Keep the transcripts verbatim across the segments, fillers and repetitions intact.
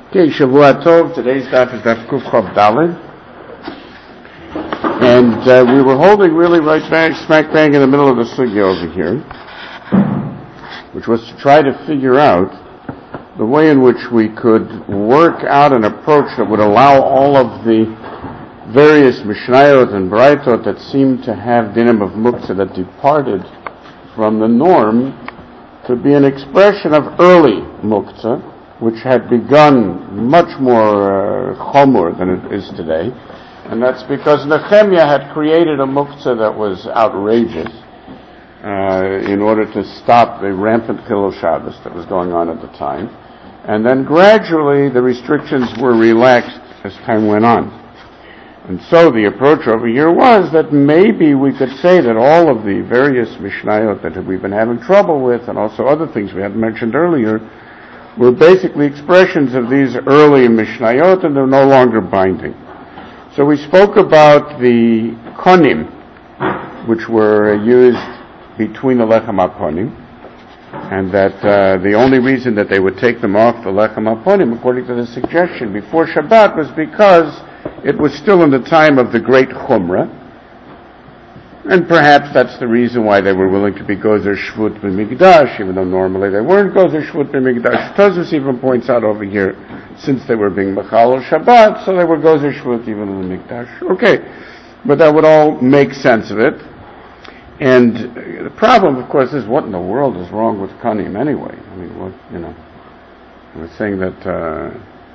Okay, Shavua Tov. Today's daf is daf Kuf Chav Daled, and uh, we were holding really right back, smack bang in the middle of the sugya over here, which was to try to figure out the way in which we could work out an approach that would allow all of the various Mishnayot and Braitot that seem to have dinim of muktzah that departed from the norm to be an expression of early muktzah, which had begun much more uh, chomur than it is today. And that's because Nehemiah had created a muktzah that was outrageous uh, in order to stop the rampant Chilul Shabbos that was going on at the time. And then gradually the restrictions were relaxed as time went on. And so the approach over here was that maybe we could say that all of the various Mishnayot that we've been having trouble with, and also other things we had mentioned earlier, were basically expressions of these early Mishnayot, and they're no longer binding. So we spoke about the konim, which were used between the lechem hakonim, and that uh, the only reason that they would take them off the lechem hakonim, according to the suggestion, before Shabbat was because it was still in the time of the great chumrah, and perhaps that's the reason why they were willing to be gozer shvut b'mikdash, even though normally they weren't gozer shvut b'mikdash. Tosfos even points out over here, since they were being mechalel Shabbat, so they were gozer shvut even in the mikdash. Okay, but that would all make sense of it. And the problem, of course, is what in the world is wrong with konim anyway? I mean, what, you know, we're saying that, uh,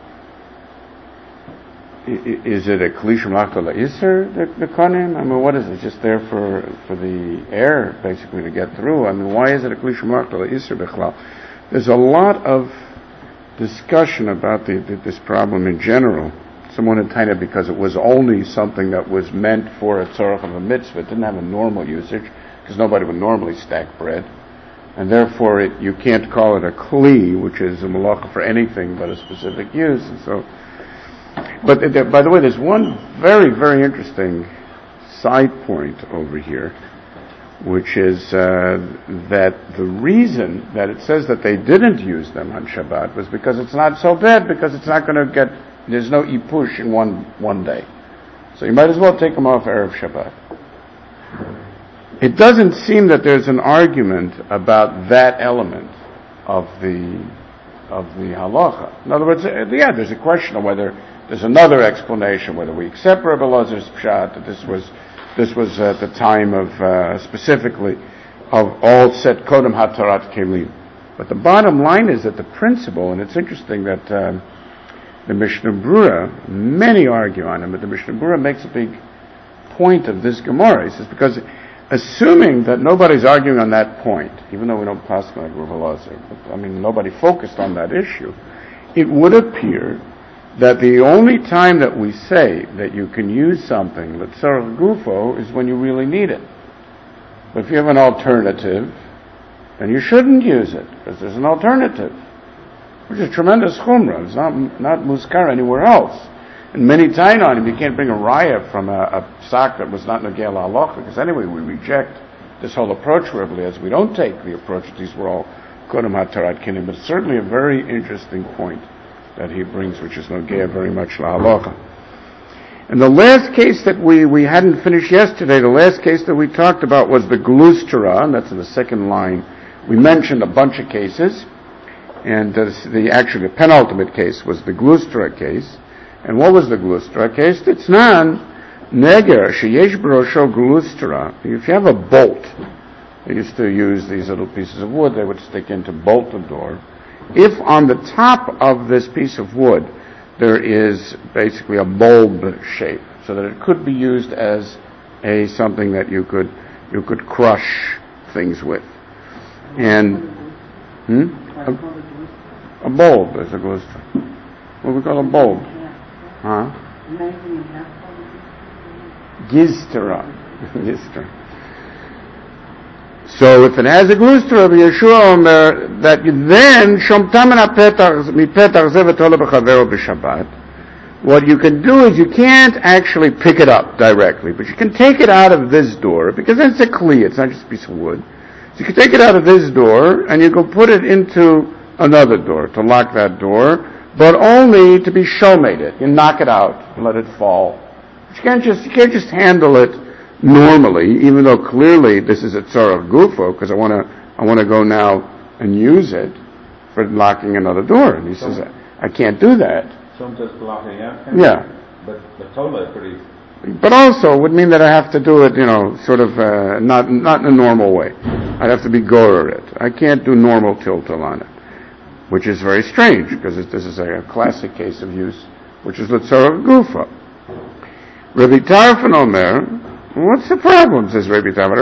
is it a klishim lachta la'isr, the konim? I mean, what is it? Just there for for the air, basically, to get through? I mean, why is it a klishim lachta la'isr bichlal? There's a lot of discussion about the, the, this problem in general. Someone had kind of, because it was only something that was meant for a tzorach of a mitzvah, it didn't have a normal usage, because nobody would normally stack bread, and therefore it, you can't call it a kli, which is a malacha for anything but a specific use, and so. But uh, by the way, there's one very, very interesting side point over here, which is uh, that the reason that it says that they didn't use them on Shabbat was because it's not so bad, because it's not going to get, there's no ipush in one one day. So you might as well take them off Erev Shabbat. It doesn't seem that there's an argument about that element of the of the halacha. In other words, yeah, there's a question of whether there's another explanation, whether we accept Rebbe Elazar's pshat, that this was this was at the time of, uh, specifically, of all set kodem hatarat kelim. But the bottom line is that the principle, and it's interesting that uh, the Mishnah Brura, many argue on it, but the Mishnah Brura makes a big point of this Gemara. He says, because assuming that nobody's arguing on that point, even though we don't pass on Rebbe Elazar, but I mean, nobody focused on that issue, it would appear that the only time that we say that you can use something, l'tzarech gufo, is when you really need it. But if you have an alternative, then you shouldn't use it, because there's an alternative, which is tremendous chumrah. It's not not muskar anywhere else. And many tainanim, you can't bring a raya from a, a sock that was not nagel halacha, because anyway we reject this whole approach, Rebbe Eliezer. We don't take the approach that these were all kodem hatarat kinim, but it's certainly a very interesting point that he brings, which is nogea very much la halacha. And the last case that we, we hadn't finished yesterday, the last case that we talked about was the glustera, and that's in the second line. We mentioned a bunch of cases, and uh, the actually the penultimate case was the glustera case. And what was the glustera case? Titznan neger sheyesh brosho glustera. If you have a bolt, they used to use these little pieces of wood, they would stick in to bolt the door. If on the top of this piece of wood there is basically a bulb shape, so that it could be used as a something that you could you could crush things with, and hmm? a, a bulb is a glustera. What we call a bulb, huh? Giztera, giztera. So if it has a glustera, Yeshua Omer, that you then shomtamen mipetach zevetole b'chavero b'Shabbat. What you can do is you can't actually pick it up directly, but you can take it out of this door, because it's a kli, it's not just a piece of wood. So you can take it out of this door, and you can put it into another door to lock that door, but only to be shomated. You knock it out, let it fall. You can't just you can't just handle it normally, even though clearly this is a tzarach gufo, because I want to I want to go now and use it for locking another door. And he says, I can't do that. Some just blocking out. Yeah. But the tola is pretty. But also would mean that I have to do it, you know, sort of uh, not not in a normal way. I'd have to be gorer it. I can't do normal tiltal on it, which is very strange because this is a, a classic case of use, which is l'tzarach gufa. Rabbi Tarfon Omer, what's the problem? Says Rabbi Tarfon.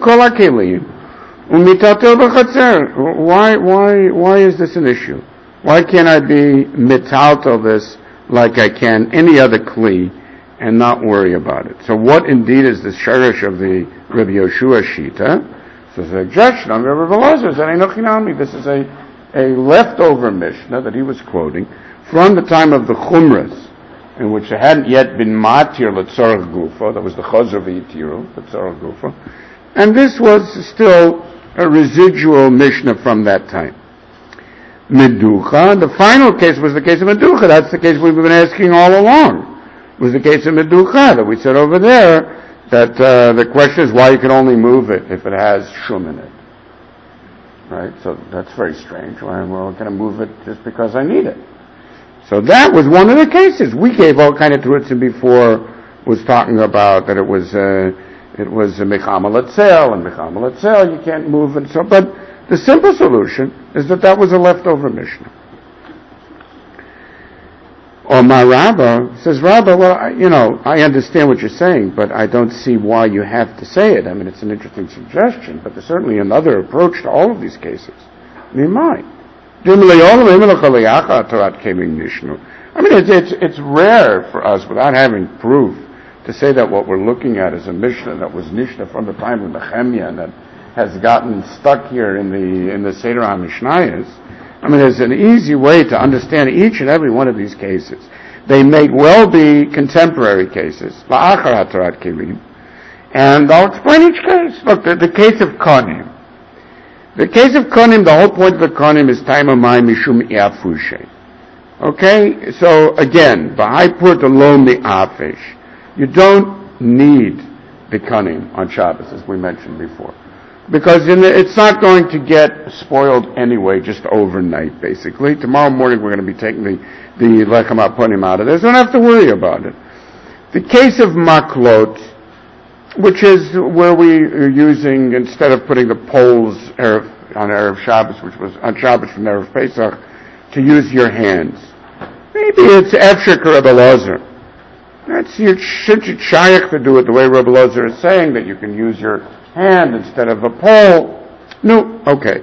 Why why why is this an issue? Why can't I be mitaltel this like I can any other kli and not worry about it? So what indeed is the shirish of the Rabbi Yoshua Shita? So the objection on Rabbi Elazar is that Einochinami. This is a, a leftover Mishnah that he was quoting from the time of the Chumras, in which there hadn't yet been matir l'tzarach gufa. That was the Chazar v'yitiru, l'tzarach gufa. And this was still a residual Mishnah from that time. Meducha, the final case was the case of Meducha. That's the case we've been asking all along. It was the case of Meducha that we said over there that uh, the question is why you can only move it if it has shum in it. Right? So that's very strange. Why well, can I move it just because I need it? So that was one of the cases. We gave all kind of terutzim before, was talking about that it was uh, it was a mechama letzel, and mechama letzel you can't move and so. But the simple solution is that that was a leftover Mishnah. Or my Rabbah says, Rabbah, well, I, you know, I understand what you're saying, but I don't see why you have to say it. I mean, it's an interesting suggestion, but there's certainly another approach to all of these cases. I mean, mine. I mean, it's, it's, it's rare for us, without having proof, to say that what we're looking at is a Mishnah that was Mishnah from the time of Nehemiah and that has gotten stuck here in the in the Seder HaMishnayos. I mean, there's an easy way to understand each and every one of these cases. They may well be contemporary cases, and I'll explain each case. Look, the, the case of Konim. The case of Konim, the whole point of the Konim is Taimamai Mishum Iafushe. Okay? So, again, B'haipur Delom Mi'afish. You don't need the Konim on Shabbos, as we mentioned before. Because in the, it's not going to get spoiled anyway, just overnight, basically. Tomorrow morning we're going to be taking the, the Lechem HaPonim out of there, so don't have to worry about it. The case of Maklot, which is where we are using, instead of putting the poles Erev, on Erev Shabbos, which was on Shabbos from Erev Pesach, to use your hands. Maybe it's Efshek or Rebbe Elazar. That's your shaykh to do it the way Rebbe Elazar is saying, that you can use your hand instead of a pole. No, okay.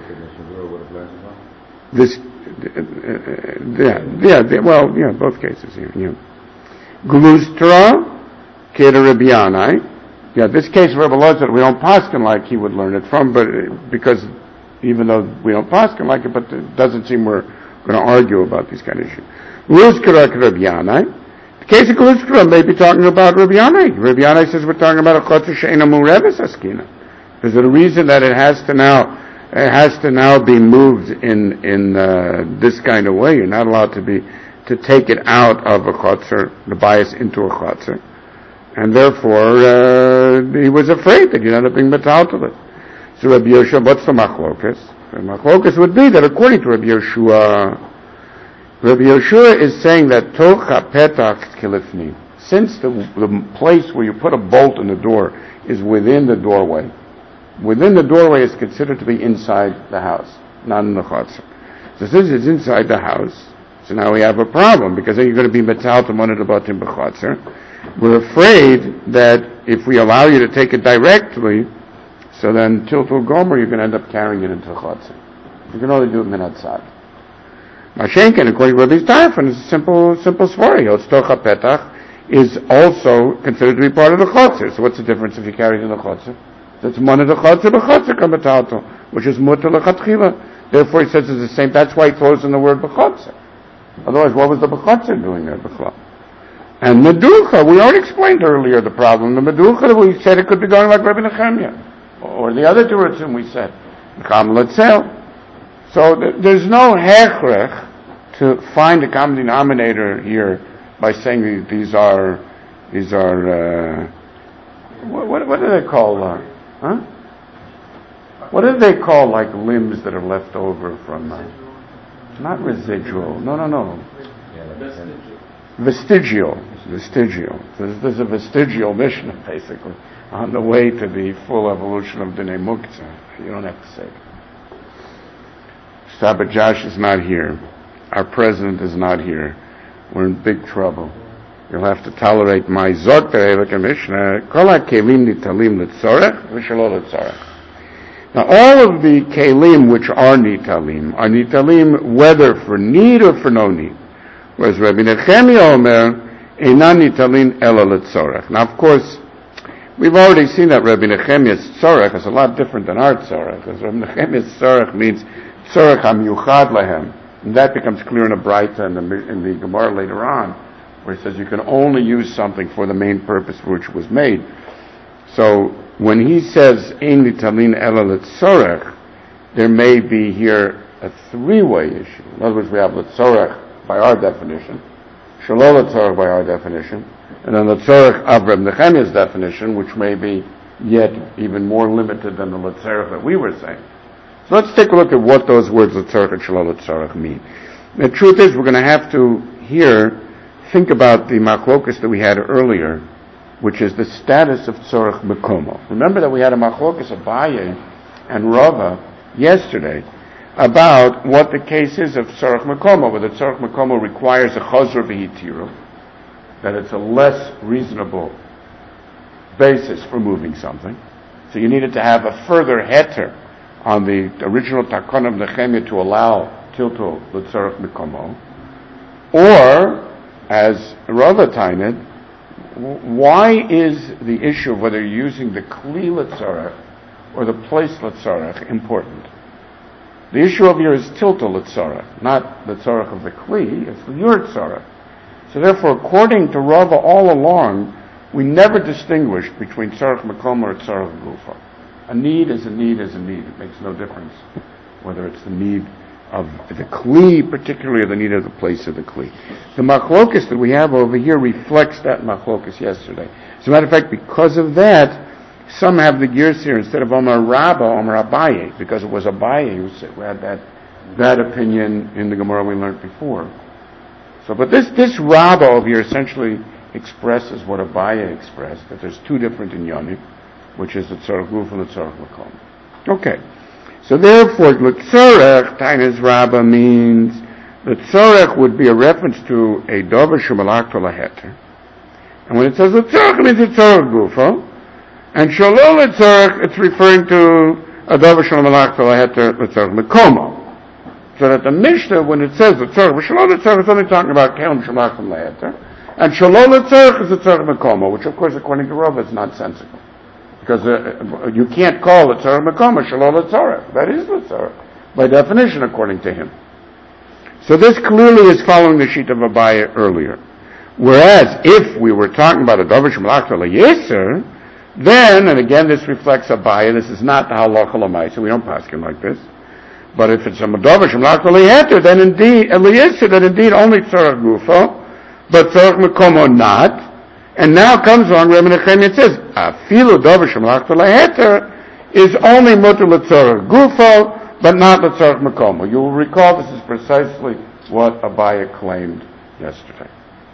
This, uh, yeah, yeah, well, yeah, both cases here. Yeah. Glustra, Keda Rabbi Yanai. Yeah, this case of Rebbe Elazar, we don't paskin like he would learn it from, but because even though we don't paskin like it, but it doesn't seem we're going to argue about these kind of issues. Gluskara Rabbi Yanai. The case of Gluskara may be talking about Rabbi Yanai. Rabbi Yanai says we're talking about a chotzer she'ena mureves askina. There's a reason that it has to now it has to now be moved in in uh, this kind of way. You're not allowed to be to take it out of a chotzer, the bias into a chotzer. And therefore, uh, he was afraid that you'd end up being metal to it. So Rabbi Yoshua, what's the machlokas? The machlokas would be that according to Rabbi Yoshua, Rabbi Yoshua is saying that tocha petach kilifni, since the, the place where you put a bolt in the door is within the doorway, within the doorway is considered to be inside the house, not in the chotzer. So since it's inside the house, so now we have a problem, because then you're going to be metal to one of the batim b'chotzer. We're afraid that if we allow you to take it directly, so then tiltul gomer, you're going to end up carrying it into the chotzer. You can only do it minat tzad. Mashenkin, according to Rabbi Tarfon, is a simple, simple story. Yotztocha petach is also considered to be part of the chotzer. So what's the difference if you carry it in the chotzer? That's one of the chotzer, the chotzer kametalto, which is mutter lechatchila. Therefore, he says it's the same. That's why he throws in the word b'chotzer. Otherwise, what was the b'chotzer doing there b'chla? And Meducha, we already explained earlier the problem. The Meducha, we said it could be going like Rabbi Nehemiah. Or the other terutzim we said. Mecham letzel. So th- there's no hechrech to find a common denominator here by saying these are these are uh, what, what what do they call uh, huh? What do they call like limbs that are left over from uh, not residual? No, no, no. Vestigial, vestigial. There's, there's a vestigial Mishnah basically on the way to the full evolution of Dinei Muktzah. You don't have to say it. Sabbath Josh is not here. Our president is not here. We're in big trouble. You'll have to tolerate my Zot Terevik Mishnah. Kol HaKelim Nitalim L'Tzorech V'Shelo L'Tzorech. Now all of the Kelim which are Nitalim are Nitalim whether for need or for no need. Whereas Rabbi Nechemia Omer Einan Nitalim Ela L'Tzorech. Now of course, we've already seen that Rabbi Nechemia's Tzorech is a lot different than our Tzorech. Because Rabbi Nechemia's Tzorech means Tzorech HaMiyuchad Lahem. And that becomes clear in a Braita in the, in the Gemara later on, where it says you can only use something for the main purpose for which it was made. So when he says Ein Nitalin Ela L'Tzorech, there may be here a three-way issue. In other words, we have L'Tzorech by our definition, Shelo L'Tzorech by our definition, and then L'Tzorech of Reb Nechemia's definition, which may be yet even more limited than the L'Tzorech that we were saying. So let's take a look at what those words L'Tzorech and Shelo L'Tzorech mean. The truth is, we're going to have to here think about the machlokas that we had earlier, which is the status of Tzorech Mekomo. Remember that we had a machlokas of Abaye and Rava yesterday about what the case is of Tzorech Mekomo, whether Tzorech Mekomo requires a Chazor V'Hitiru, that it's a less reasonable basis for moving something. So you needed to have a further heter on the original Takon of Nechemia to allow Tiltul L'Tzorech Mekomo. Or, as Rava Tained, why is the issue of whether you're using the Kli L'Tzorech or the place L'Tzorech important? The issue of here is Tiltul L'Tzorech, not the Tzorech of the Kli, it's your Tzorech. So therefore, according to Rava all along, we never distinguished between Tzorech Mekomo or Tzorech Gufa. A need is a need is a need. It makes no difference whether it's the need of the Kli, particularly, or the need of the place of the Kli. The machlokus that we have over here reflects that machlokus yesterday. As a matter of fact, because of that, some have the gears here instead of Omar Rabba, Omar Abaye, because it was Abaye who said, who had that, that opinion in the Gemara we learned before. So, but this, this Rabba over here essentially expresses what Abaye expressed, that there's two different inyanim, which is the Tzorech Guf and the Tzorech Mekom. Okay. So therefore, L'Tzorech, Tainas Rabba means, L'Tzorech would be a reference to a Dover Shemalak to Laheter. And when it says L'Tzorech, it means it's Tzorech Gufo. And Shelo L'Tzorech, it's referring to a Dover Shemalak to Laheter, L'Tzorech Mekomo. So that the Mishnah, when it says L'Tzorech, Shelo L'Tzorech is only talking about Kelim Shemalak and Laheter. And Shelo L'Tzorech is the Tzorech Mekomo, which of course, according to Rava, is nonsensical. Because uh, you can't call the Tzorech Mekomo Shelo L'Tzorech. That is L'Tzorech, by definition, according to him. So this clearly is following the sheet of Abaye earlier. Whereas, if we were talking about a Dover Shemalach to L'Yeser, then, and again this reflects Abaye, this is not the Halacha L'Maisa, we don't pass him like this, but if it's a Dover Shemalach to L'Yeser, then indeed, L'Yeser, then indeed only Tzorech Gufo, but Tzorech Mekomo not. And now comes along Rebbe Nechemia and says, Afilu Dover Shemalach to Laheter is only Mutter L'Tzorech Gufo, but not L'Tzorech Mekomo. You will recall this is precisely what Abaye claimed yesterday.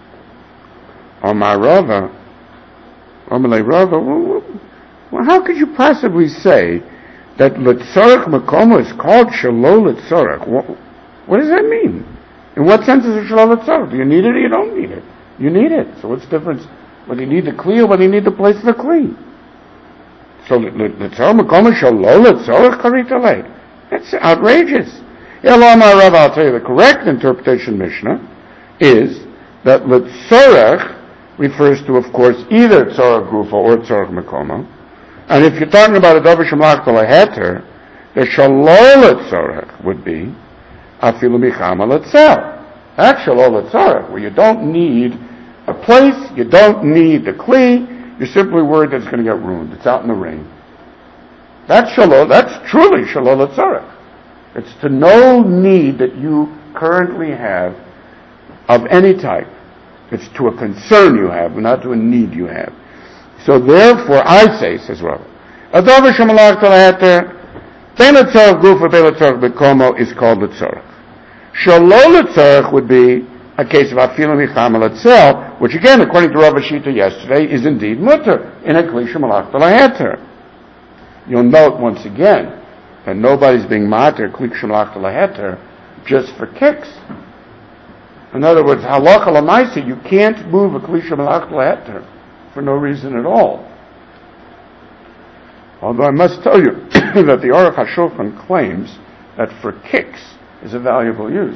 Omar Rava, Omar Rava, well, how could you possibly say that L'Tzorech Mekomo is called Shelo L'Tzorech? What, what does that mean? In what sense is it Shelo L'Tzorech? Do you need it or you don't need it? You need it. So what's the difference? Whether you need the Kli or whether you need the place of the Kli. So L'Tzorech Mekomo Shelo L'Tzorech Karita Lei. That's outrageous. Elama Rav, I'll tell you the correct interpretation Mishnah is that L'Tzorech refers to, of course, either Tzorech Gufa or Tzorech Mekomo. And if you're talking about a Dover Shemalach to Laheter, the Shelo L'Tzorech would be Afilu Michama L'Tzel. That's Shelo L'Tzorech, where you don't need a place, you don't need the Kli, you're simply worried that it's going to get ruined. It's out in the rain. That's Shelo, that's truly Shelo L'Tzorech. It's to no need that you currently have of any type. It's to a concern you have, not to a need you have. So therefore, I say, says Rabbi, Adavar shemalach talaheter, bein letzorach gufa, bein letzorach bekomo is called letzorach. Shalo letzorach would be a case of afilu michama letzel, which again, according to Rav Shita yesterday, is indeed mutter in a kli shemalach talaheter. You'll note once again that nobody's being mater kli shemalach talaheter just for kicks. In other words, halacha l'maisa, you can't move a kli shemalach talaheter for no reason at all. Although I must tell you that the Aruch HaShulchan claims that for kicks is a valuable use.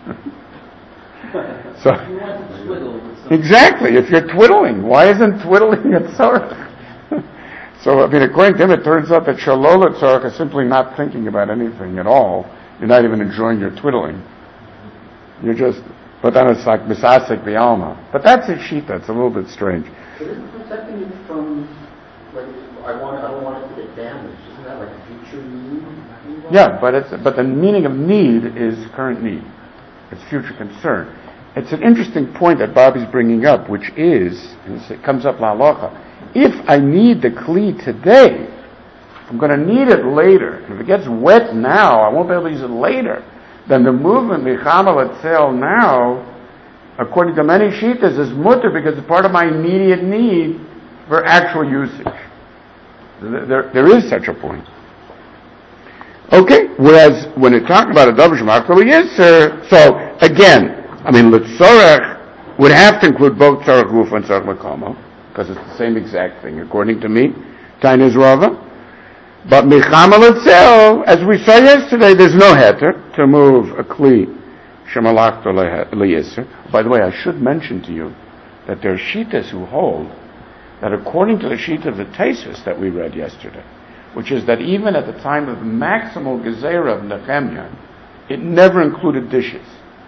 So, exactly, if you're twiddling, why isn't twiddling a tzorach? So, I mean, according to him, it turns out that shalola tzorach is simply not thinking about anything at all. You're not even enjoying your twiddling. You're just, but then it's like misasik b'alma. But that's his shita, it's a little bit strange. But isn't protecting it from, like, I want, I don't want it to get damaged. Isn't that like a future need? Yeah, but it's but the meaning of need is current need. It's future concern. It's an interesting point that Bobby's bringing up, which is, and it comes up la halacha, if I need the kli today, I'm going to need it later. If it gets wet now, I won't be able to use it later. Then the movement michama letzel now, according to many shitas, is mutter because it's part of my immediate need for actual usage. There, there is such a point. Okay, whereas when you're talking about a davar shemalach talaheter, so again, I mean, l'tzorach would have to include both tzorach gufa and tzorach makomo, because it's the same exact thing, according to me, Tainas Rava. But michama letzel, as we saw yesterday, there's no heter to move a kli shemalach talaheter. By the way, I should mention to you that there are shitas who hold that according to the sheet of the Tosfos that we read yesterday, which is that even at the time of the maximal gezerah of Nehemiah, it never included dishes.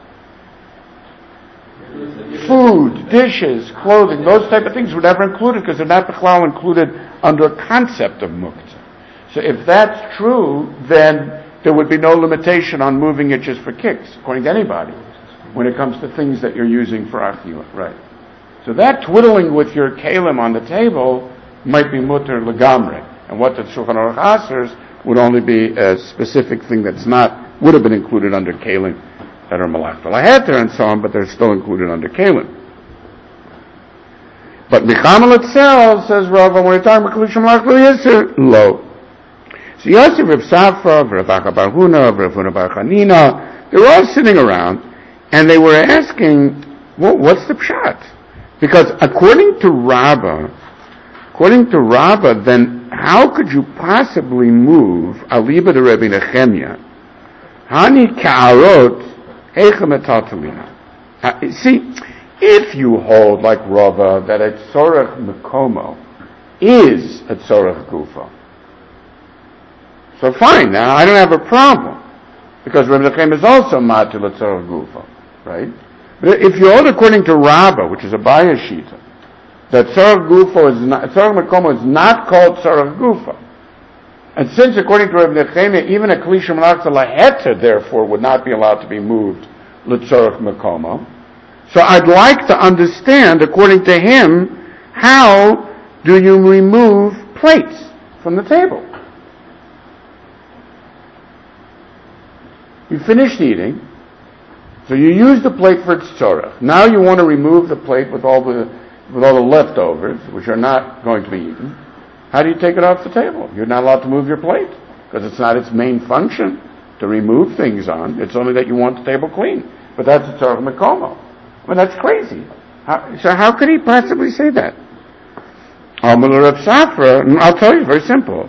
Food, dishes, clothing, those type of things were never included because they're not b'chlal included under a concept of muktzah. So if that's true, then there would be no limitation on moving it just for kicks, according to anybody, when it comes to things that you're using for achila, right? So that twiddling with your kalim on the table might be mutter legamre, and what the Shulchan Aruch asers would only be a specific thing that's not, would have been included under kalim that are malach talaheter and so on, but they're still included under kalim. But michama letzel, says Rav, when we're talking about kli shemalach talaheter, lo. So Yosef, Rav Safra, Rav Acha bar Huna, Rav Huna bar Chanina, they were all sitting around, and they were asking, well, what's the pshat? Because according to Rabbah, according to Rabbah, then how could you possibly move aliba de Rebbe Nehemiah? Hani ka'arot eichem etatalina. See, if you hold like Rabbah that a tzorach mekomo is a tzorach gufa, so fine. Now I don't have a problem because Rebbe Nehemiah is also matil a tzorach gufa, right? But if you hold according to Rabbah, which is a Baya Shita, that tzorach gufa is not, tzorach mekomo is not called tzorach gufa, and since according to Rebbe Nehemiah, even a kli shemalach talaheter therefore would not be allowed to be moved l'tzorach mekomo, so I'd like to understand, according to him, how do you remove plates from the table? You finished eating. So you use the plate for its tzorach. Now you want to remove the plate with all the with all the leftovers, which are not going to be eaten. How do you take it off the table? You're not allowed to move your plate because it's not its main function to remove things on. It's only that you want the table clean. But that's a tzorach mekomo. Well, that's crazy. How, so how could he possibly say that? Rav Safra, I'll tell you, very simple.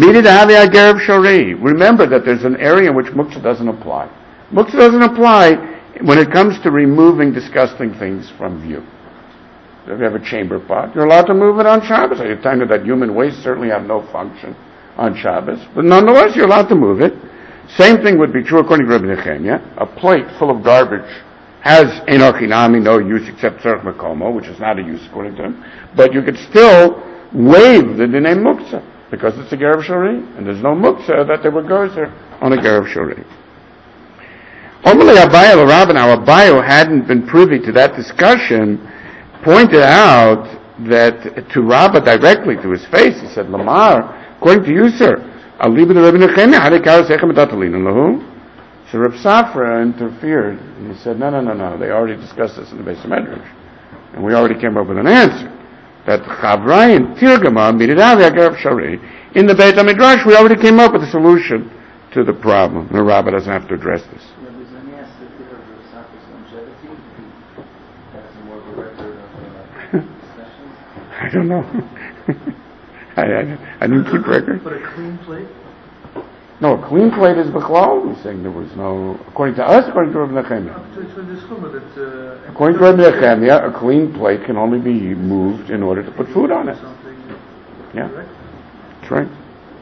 Remember that there's an area in which muktzah doesn't apply. Muktzah doesn't apply when it comes to removing disgusting things from view. So if you have a chamber pot, you're allowed to move it on Shabbos. I tell you that human waste certainly have no function on Shabbos, but nonetheless you're allowed to move it. Same thing would be true according to Rebbe Nehemiah. A plate full of garbage has enochinami, no use except tzorach mekomo, which is not a use according to him, but you could still waive the dinei muktzah because it's a gerev shori, and there's no muktzah that there would go there on a gerev shori. Omele Abaye l'Rabba, now Abaye, who hadn't been privy to that discussion, pointed out that to Rabba directly, to his face, he said, Lamar, according to you, sir, I'll leave it to Rabbi Nechemia, so Reb Safra interfered, and he said, no, no, no, no, they already discussed this in the Beis Medrash, and we already came up with an answer, that Chavrai and Tirgama made it out of the Shari. In the Beit HaMidrash, we already came up with a solution to the problem. The Rabbi doesn't have to address this. I don't know. I, I, I didn't keep record. But a clean plate? No, a clean plate is B'chlal. We're saying there was no, according to us, according to Rabbi Nechemia. According to Rabbi Nechemia, a clean plate can only be moved in order to put food on it. Yeah, that's right.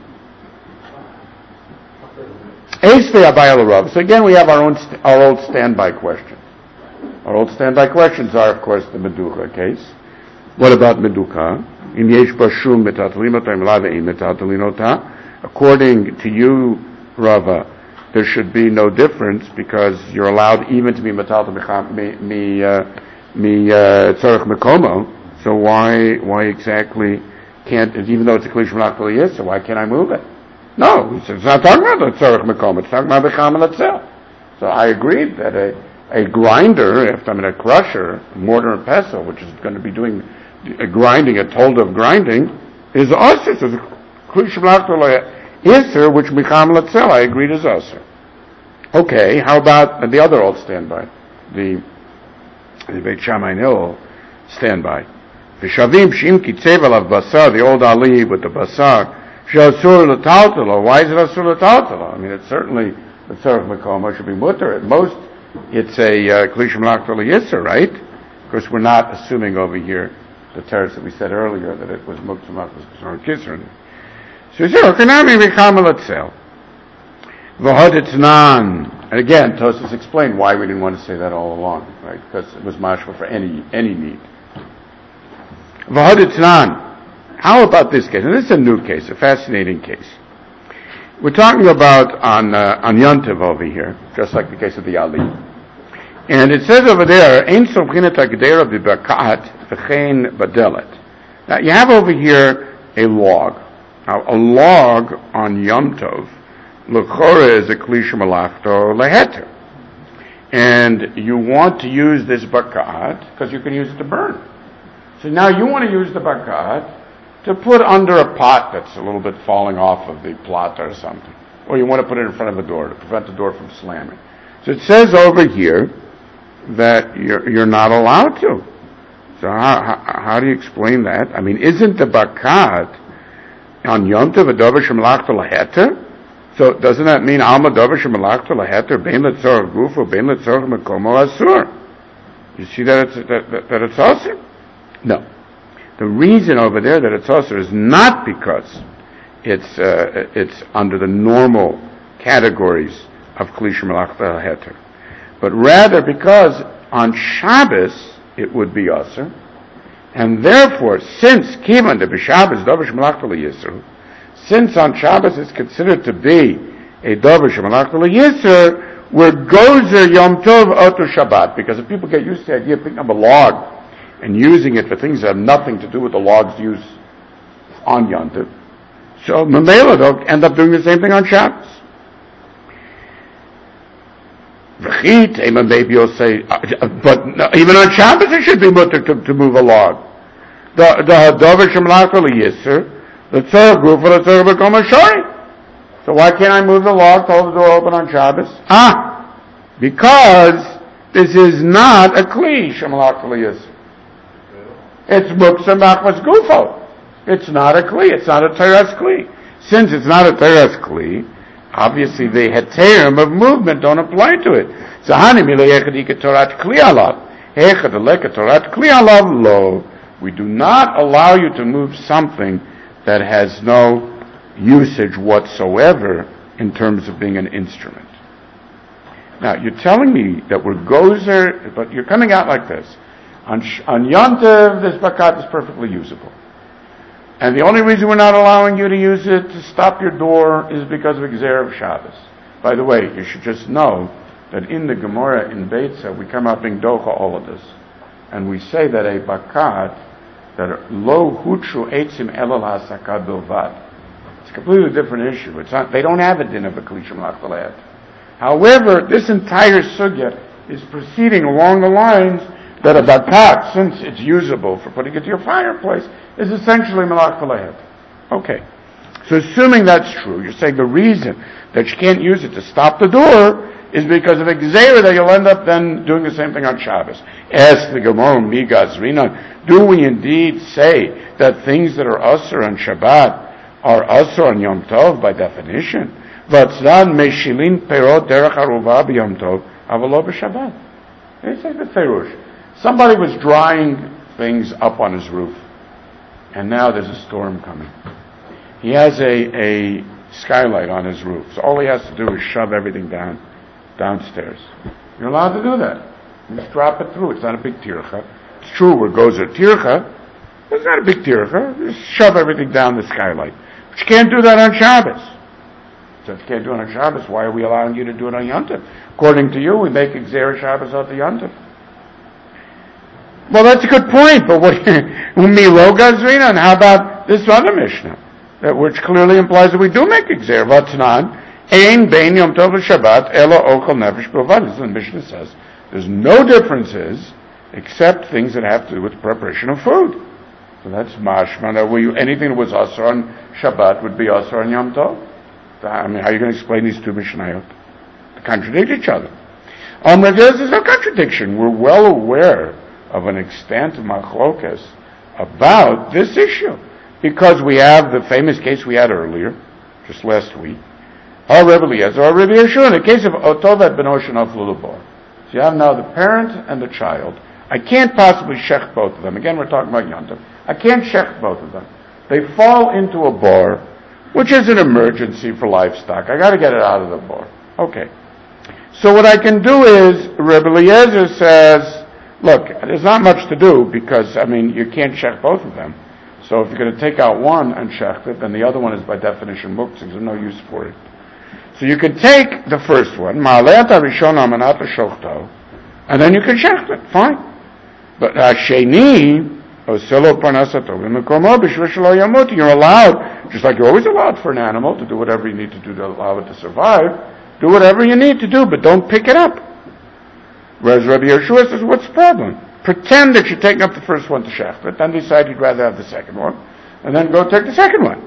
So again, we have our own, st- our old standby questions. Our old standby questions are, of course, the Meducha case. What about Meducha? In Yesh Bashum Metatlinota Imlava in Metatlinota. According to you, Rava, there should be no difference because you're allowed even to be Metal mi mi Tzorech Mekomo. So why why exactly can't, even though it's a Klish Malach B'Liyis, so why can't I move it? No, it's not talking about the Tzorech Mekomo, it's talking about the Chaman itself. So I agreed that a a grinder, if I'm in a crusher, mortar and pestle, which is going to be doing a grinding, a told of grinding, is usher. So the Klish Malach Isser, which Micham Latzel, I agreed is usher. Okay, how about the other old standby? The the Beit Shammai Hill standby. V'shavim shim kitzev alav basar, the old Ali with the basar, she'asur l'taltalo. Why is it asur l'taltalo? I mean, it's certainly the tzorech mekomo should be mutter. At most, it's a klish malach yisser, right? Of course, we're not assuming over here the teretz that we said earlier that it was muktzah malchus b'sar kisser. So he said, "Okanami micham l'tzel." V'hodetnan. And again, Tosfos explained why we didn't want to say that all along, right? Because it was mashma for any any need. V'hodetnan. How about this case? And this is a new case, a fascinating case. We're talking about on uh, on Yontiv over here, just like the case of the Ali. And it says over there, Ein somchinet hagdera b'bakat v'chein badelet. Now you have over here a log. Now a log on Yom Tov, l'chora is a klish malachto leheter. And you want to use this bakat because you can use it to burn. So now you want to use the bakat to put under a pot that's a little bit falling off of the plata or something. Or you want to put it in front of the door to prevent the door from slamming. So it says over here that you're, you're not allowed to. So how, how, how do you explain that? I mean, isn't the bakat on Yom Tov a dover shemalachta laheter? So doesn't that mean alma dover shemalachta laheter bein letzorach gufo bein letzorach mekomo asur? You see that it's that, that, that it's asur? No. The reason over there that it's asur is not because it's uh, it's under the normal categories of klish malachta laheter, but rather because on Shabbos it would be asur, and therefore, since kivan de b'Shabbos dover shemalachta liyisur, since on Shabbos it's considered to be a dover shemalachta liyisur, we're gozer Yom Tov oto Shabbat, because if people get used to the idea of picking up a log and using it for things that have nothing to do with the log's use on Yom Tov, so Mamela they'll end up doing the same thing on Shabbos. Maybe you'll say, but even on Shabbos it should be mutter to, to move a log. The the dover shemalachta liyisur, the tzorach guf for the tzorach mekomo shori. So why can't I move the log to hold the door open on Shabbos? Ah, because this is not a kli shemalachta liyisur. It's muktzah machmas gufo. It's not a kli. It's not a teres kli. Since it's not a teres kli, obviously the heterim of movement don't apply to it. So hani milayechadika torat kli alav, hechad aleka torat kli alav lo. We do not allow you to move something that has no usage whatsoever in terms of being an instrument. Now you're telling me that we're gozer, but you're coming out like this. On, on Yom Tov, this bakat is perfectly usable. And the only reason we're not allowing you to use it to stop your door is because of Gzeir of Shabbos. By the way, you should just know that in the Gemara in Beitza, we come out being docha all of this. And we say that a bakat, that lo hutshu etzim elal hasakad bilvad. It's a completely different issue. It's not, they don't have a din of a klisha malach b'lehet. However, this entire sugya is proceeding along the lines that a bakat, since it's usable for putting it to your fireplace, is essentially malach b'lehet. Okay. So assuming that's true, you're saying the reason that you can't use it to stop the door is because of a gzeira that you'll end up then doing the same thing on Shabbos. Ask the Gemara, Migas Rina, do we indeed say that things that are asur on Shabbat are asur on Yom Tov by definition? Vatzlan meshilin perot derech haruva b'Yom Tov, avalo b'Shabbat. They say the Ferush. Somebody was drying things up on his roof, and now there's a storm coming. He has a, a skylight on his roof, so all he has to do is shove everything down downstairs. You're allowed to do that. You just drop it through. It's not a big tircha. It's true where goes a tircha. It's not a big tircha. Just shove everything down the skylight. But you can't do that on Shabbos. So if you can't do it on Shabbos, why are we allowing you to do it on Yom Tov? According to you, we make Xer Shabbos out the Yom Tov. Well, that's a good point, but what, Umilo Gazrina, and how about this other Mishnah, that, which clearly implies that we do make Xer, Vatznan, Ein Bein Yom Tov Shabbat, Ela Ochel Nefesh Bilvad. As the Mishnah says, there's no differences except things that have to do with the preparation of food. So that's mashma. Now, will you, anything that was asur on Shabbat would be asur on Yom Tov? I mean, how are you going to explain these two Mishnayot? They contradict each other. Um, there's no contradiction. We're well aware of an extent of machlokas about this issue, because we have the famous case we had earlier, just last week, or Rebbe Eliezer, or Rebbe Yeshua, in the case of Otovet ben Oshen of Lulabar. So you have now the parent and the child. I can't possibly shech both of them. Again, we're talking about Yom Tov. I can't shech both of them. They fall into a bar, which is an emergency for livestock. I got to get it out of the bar. Okay. So what I can do is, Rebbe Eliezer says, look, there's not much to do because, I mean, you can't shech both of them. So if you're going to take out one and shech it, then the other one is by definition muktzah. There's no use for it. So you can take the first one, ma'aleat harishon amanat l'shochto, and then you can shech it. Fine. But hasheni oselo parnasato v'mekomo b'shvil shelo yamut. You're allowed, just like you're always allowed for an animal to do whatever you need to do to allow it to survive. Do whatever you need to do, but don't pick it up. Whereas Rabbi Yeshua says, what's the problem? Pretend that you're taking up the first one to shech it, then decide you'd rather have the second one, and then go take the second one.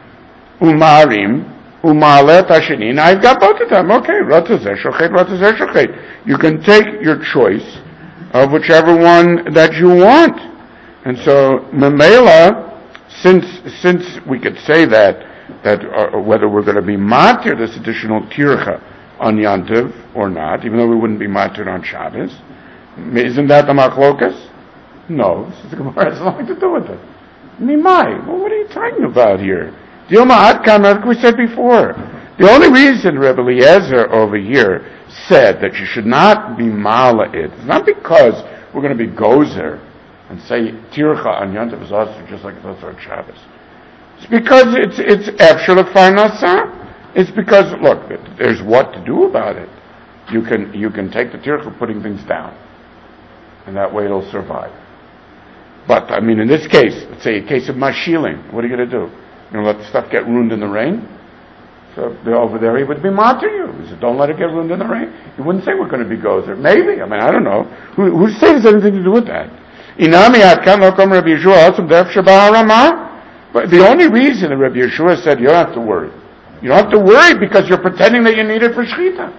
Umarim. Umalet Hasheni. Now I've got both of them. Okay, Ratazeh Shochet, Ratazeh Shochet. You can take your choice of whichever one that you want. And so, Memela, since since we could say that that uh, whether we're going to be matir this additional tircha on Yom Tov or not, even though we wouldn't be matir on Shabbos, isn't that the machlokas? No, this is the Gemara has nothing to do with it. Nimai, well, what are you talking about here? Like we said before, the only reason Rebbe Eliezer over here said that you should not be mala it is not because we're going to be gozer and say tircha on Yom Tov is also just like it's also on Shabbos. It's because it's it's efshel farnasa. It's because look, there's what to do about it. You can you can take the tircha putting things down, and that way it'll survive. But I mean, in this case, let's say a case of mashilin, what are you going to do? You know, let the stuff get ruined in the rain. So over there, he would be matir you. He said, "Don't let it get ruined in the rain." He wouldn't say we're going to be gozer. Maybe. I mean, I don't know. Who, who says anything to do with that? Inami atkan lokom Rabbi Yeshua also def shabah. But the only reason that Rabbi Yeshua said you don't have to worry, you don't have to worry because you're pretending that you need it for shechita.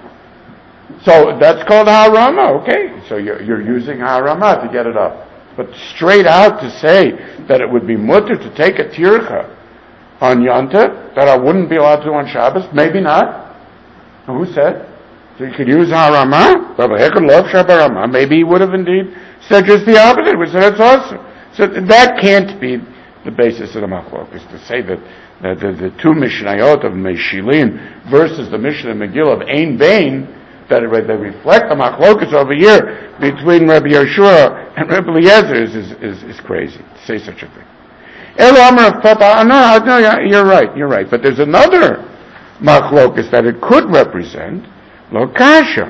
So that's called harama. Okay, so you're, you're using harama to get it up. But straight out to say that it would be mutter to take a tircha on Yom Tov that I wouldn't be allowed to on Shabbos? Maybe not. Who said? So you could use harama. Rabbi Hekel loved Shabbat. Maybe he would have indeed said just the opposite. We said it's awesome. So that can't be the basis of the machlokes, to say that, that the, the two Mishnayot of Meshilin versus the Mishnah Megillah of Ein Bein, that they reflect the machlokes over here between Rabbi Yeshua and Rabbi Eliezer is, is, is, is crazy to say such a thing. El Amar of Papa, no, no, you're right, you're right. But there's another machlokas that it could represent. Lo kasha.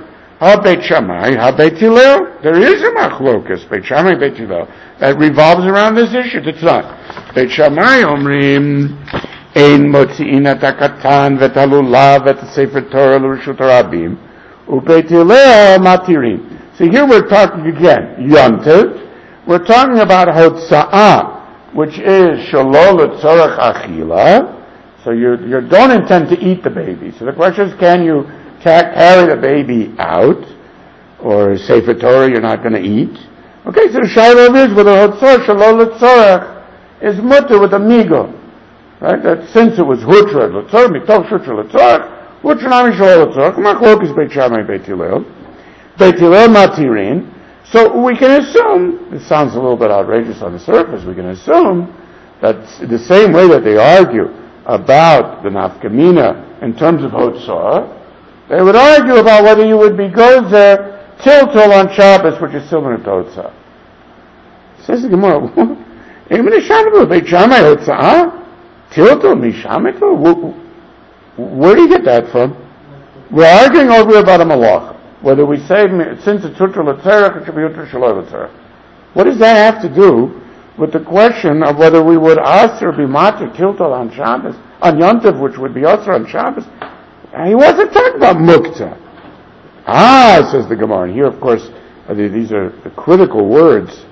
Ha Beit Shammai, ha Beit Hillel. There is a machlokas, Beit Shammai, Beit Hillel, that revolves around this issue. It's not. Beit Shammai omrim ein motzi'in et hakatan vet halulav vet sefer Torah l'reshut harabim uBeit Hillel matirin. See, here we're talking again, Yontiv. We're talking about Hotza'ah, which is Shalol Tzorach Achila. So you you don't intend to eat the baby. So the question is, can you ta- carry the baby out? Or Sefer Torah you're not going to eat? Okay, so the Shiloh is with a Hotza'ah, Shalol Tzorach, is mutter with a migo. Right? That since it was Hutra L'Tzorach, Mitoch Hutra L'Tzorach, Hutra Nami Shalol L'Tzorach, Machlok is Beit Shammai, Beit Hillel. Beit Hillel Matirin. So we can assume, it sounds a little bit outrageous on the surface, we can assume that the same way that they argue about the nafkamina in terms of Hotzah, they would argue about whether you would be gozer tiltul on Shabbos, which is similar to Hotzah. Says the Gemara, even the Shabbos, Beit Shammai Hotzah, tiltul mishamitul? Where do you get that from? We're arguing over about a malach. Whether we say, since it's Hutra L'Tzorach, it should be Hutra Shalol L'Tzorach. What does that have to do with the question of whether we would ask or be matter tiltal on Shabbos, on Yontiv, which would be also on Shabbos? He wasn't talking about mukta. Ah, says the Gemara. And here, of course, these are the critical words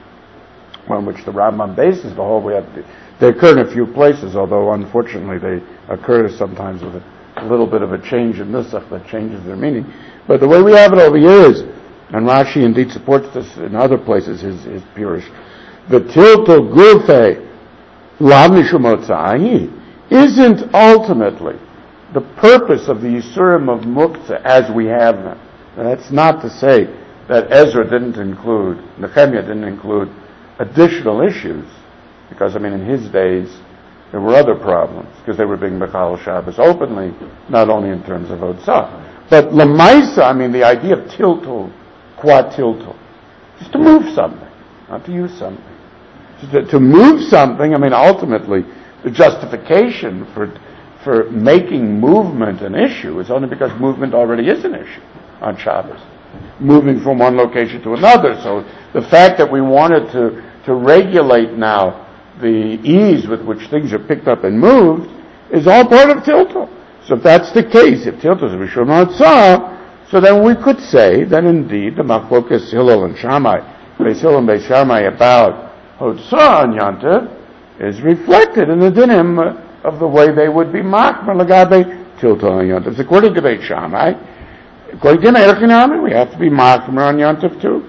on which the Rambam bases the whole. We have to, they occur in a few places, although unfortunately they occur sometimes with a, a little bit of a change in nusach that changes their meaning. But the way we have it over here is, and Rashi indeed supports this in other places, his, his Pirish, the tiltul gufe lav mishum hotza'ah isn't ultimately the purpose of the Yisurim of Muktzah as we have them. And that's not to say that Ezra didn't include, Nehemiah didn't include additional issues, because I mean in his days there were other problems, because they were being Mechal Shabbos openly, not only in terms of Hotzah. But Lamaisa, I mean the idea of tiltul, qua tiltul, just to move something, not to use something. To, to move something, I mean ultimately the justification for for making movement an issue is only because movement already is an issue on Shabbos. Moving from one location to another. So the fact that we wanted to, to regulate now the ease with which things are picked up and moved is all part of tiltul. So if that's the case, if tiltul is Rishon Hotzah, so then we could say that indeed the Machlokas Hillel and Shammai, Beis Hillel and Beis Shammai about Hotzah and Yontiv is reflected in the dinim of the way they would be machmer lagabe tiltul on Yontiv. So according to Beit Shammai, according to Erchinami, we have to be machmer on Yontiv too.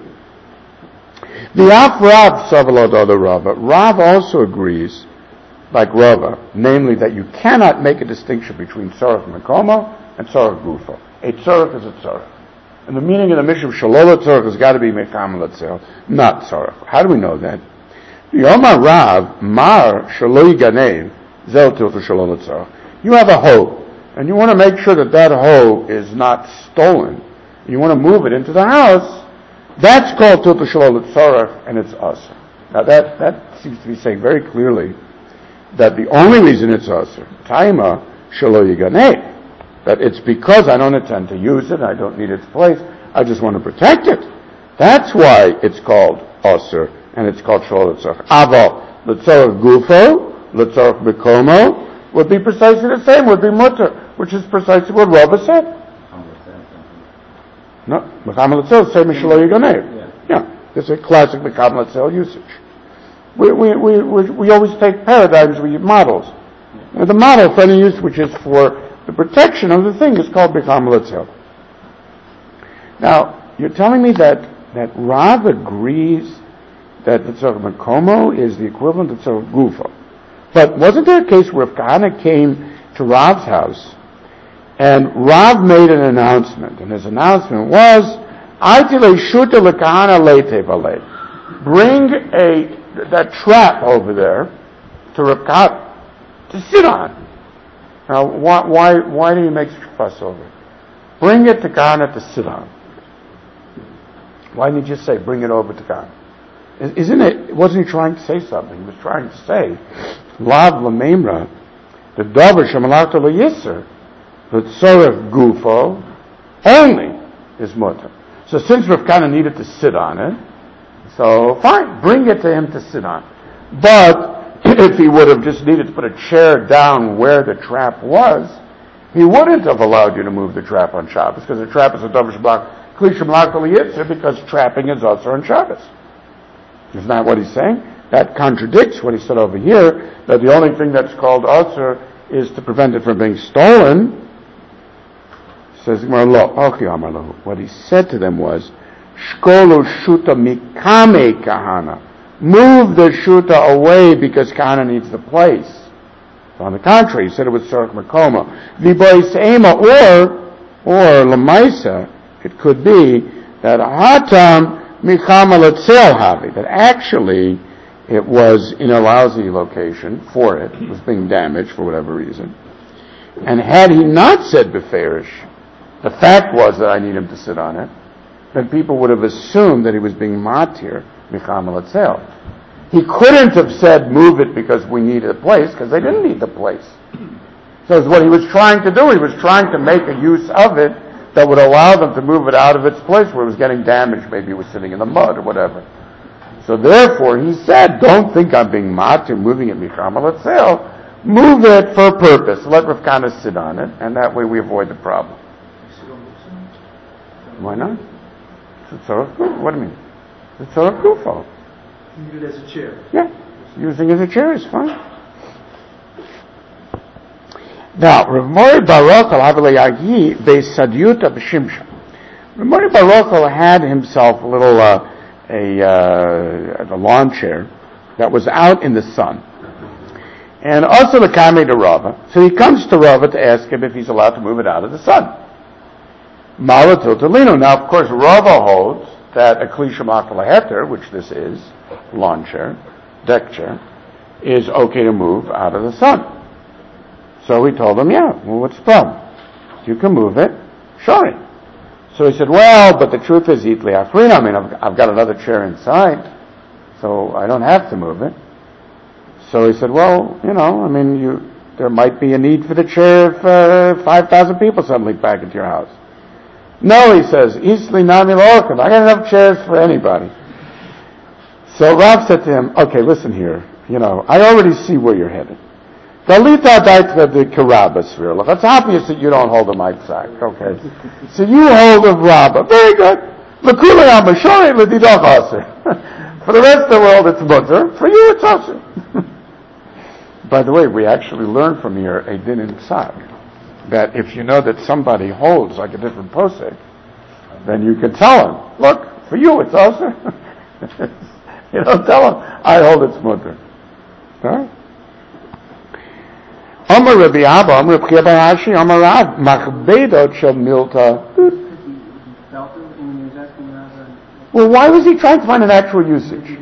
The Af Rav Savalot other Rav, but Rav also agrees, like Rava, namely that you cannot make a distinction between tzorach mekomo and tzorach gufo. A tzorach is a tzorach. And the meaning of the Mishnah of Shalol tzorach has got to be mecham l'tzel, not tzorach. How do we know that? The Omar Rav Mar Shaloi Ganev Zel Tiltul Shalol tzorach. You have a hoe, and you want to make sure that that hoe is not stolen. You want to move it into the house. That's called Tiltul Shalol tzorach, and it's asur. Now that that seems to be saying very clearly that the only reason it's asur, taima shelo yiganeh, that it's because I don't intend to use it, I don't need its place, I just want to protect it. That's why it's called asur, and it's called shelo tzorach. Aval l'tzorach gufo, l'tzorach bekomo would be precisely the same, would be mutter, which is precisely what Rava said. No, mecham l'tzel, same as shelo yiganeh. Yeah, it's a classic mecham l'tzel usage. We, we, we, we, we always take paradigms, we use models. And the model for any use which is for the protection of the thing is called Becham L'Tzel. Now, you're telling me that, that Rav agrees that the Tzorach Mekomo is the equivalent of Tzorach Gufo. But wasn't there a case where if Kahana came to Rav's house and Rav made an announcement, and his announcement was, Aitile Shuta L'Kahana Leite Valei. Bring a that trap over there to Rav Kahana to sit on. Now, why, why, why do you make such a fuss over it? Bring it to Kahana to sit on. Why didn't you just say, bring it over to Kahana? Isn't it, wasn't he trying to say something? He was trying to say, Lav Lamemra, the Dover Shemalachta L'Yisr, the Tzorach Gufo, only is mutter. So since Rav Kana needed to sit on it, so fine, bring it to him to sit on. But if he would have just needed to put a chair down where the trap was, he wouldn't have allowed you to move the trap on Shabbos, because the trap is a davar sheb'lach kli sheb'lach l'yitzir, because trapping is also on Shabbos. Isn't that what he's saying? That contradicts what he said over here, that the only thing that's called asur is to prevent it from being stolen. Says what he said to them was, Shkolu shuta mikame kahana. Move the shuta away because kahana needs the place. So on the contrary, he said it was sarach makoma. V'bois ema, or, or lamaisa, it could be that hatam mikama letzel havi, that actually it was in a lousy location for it, it was being damaged for whatever reason. And had he not said beferish, the fact was that I need him to sit on it, then people would have assumed that he was being matir micham letzel. He couldn't have said move it because we needed a place, because they didn't need the place. So it's what he was trying to do. He was trying to make a use of it that would allow them to move it out of its place where it was getting damaged. Maybe it was sitting in the mud or whatever. So therefore, he said, don't think I'm being matir, moving it micham letzel. Move it for a purpose. Let Rav Kana sit on it, and that way we avoid the problem. Why not? It's a tzorach gufo. What do you mean? It's a tzorach gufo. Use it as a chair. Yeah, using it as a chair is fine. Now, Rav Mori Baruch al Havelayagi Beisadyuta B'Shimsha. Rav Mori Baruch had himself a little uh, a uh, a lawn chair that was out in the sun, and also the Kame to Rava. So he comes to Rava to ask him if he's allowed to move it out of the sun. Now, of course, Rava holds that a kli sheb'lach l'heter, which this is, lawn chair, deck chair, is okay to move out of the sun. So he told him, yeah, well, what's the problem? You can move it, sure. So he said, well, but the truth is, itli achrina, I mean, I've, I've got another chair inside, so I don't have to move it. So he said, well, you know, I mean, you, there might be a need for the chair if uh, five thousand people suddenly pack into your house. No, he says, Isli nami lo'orkan. I got enough chairs for anybody. So Rav said to him, okay, listen here. You know, I already see where you're headed. Dalita daitra de karabas virlach. It's obvious that you don't hold a mic sack, okay? So you hold a rabba. Very good. L'kulei amashori l'didach aser. For the rest of the world, it's mutter. For you, it's aser. By the way, we actually learn from here a din in psak, that if you know that somebody holds like a different posek, then you can tell him, look, for you it's also. You don't tell him, I hold its mutter. Right? Amar Rabbi Abba, Amar Rabbi Chia bar Ashi, Amar Rav, Machbedot shel Milta. Well, why was he trying to find an actual usage?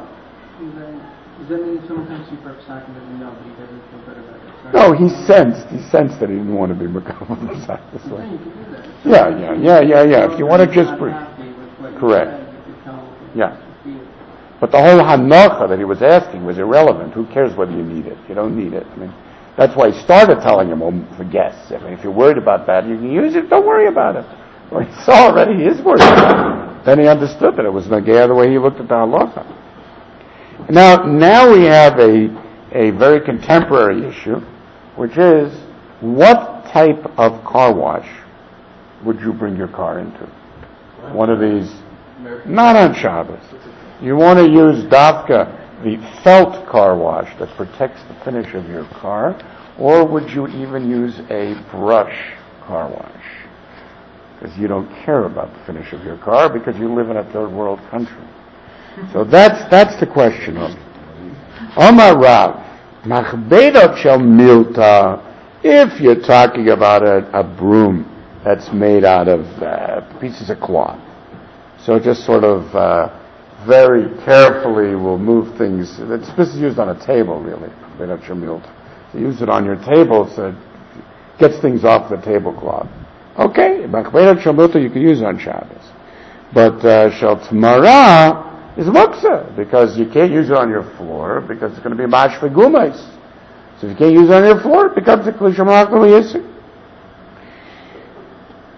No, he sensed, he sensed that he didn't want to be Makam this way. Yeah, yeah, yeah, yeah, yeah. If you want to just breathe. Correct. Yeah. But the whole Hanocha that he was asking was irrelevant. Who cares whether you need it? You don't need it. I mean, that's why he started telling him, well, for guests. I mean, if you're worried about that, you can use it, don't worry about it. Well, he saw already he is worried about it. Then he understood that it was Nagaya the way he looked at the Halacha. Now, now we have a, a very contemporary issue, which is, what type of car wash would you bring your car into? One of these, not on Shabbos. You want to use Davka, the felt car wash that protects the finish of your car, or would you even use a brush car wash? Because you don't care about the finish of your car because you live in a third world country. So that's that's the question of Omar Rav, Machbedot shel Milta, if you're talking about a, a broom that's made out of uh, pieces of cloth. So it just sort of uh, very carefully will move things. It's, this is used on a table, really. Machbedot shel Milta. So you use it on your table so it gets things off the tablecloth. Okay, Machbedot shel Milta you can use on Shabbos. But uh, shel Tmara is muksa, because you can't use it on your floor, because it's going to be mash v'gumais. So if you can't use it on your floor, it becomes a kli sheb'lach l'yisr.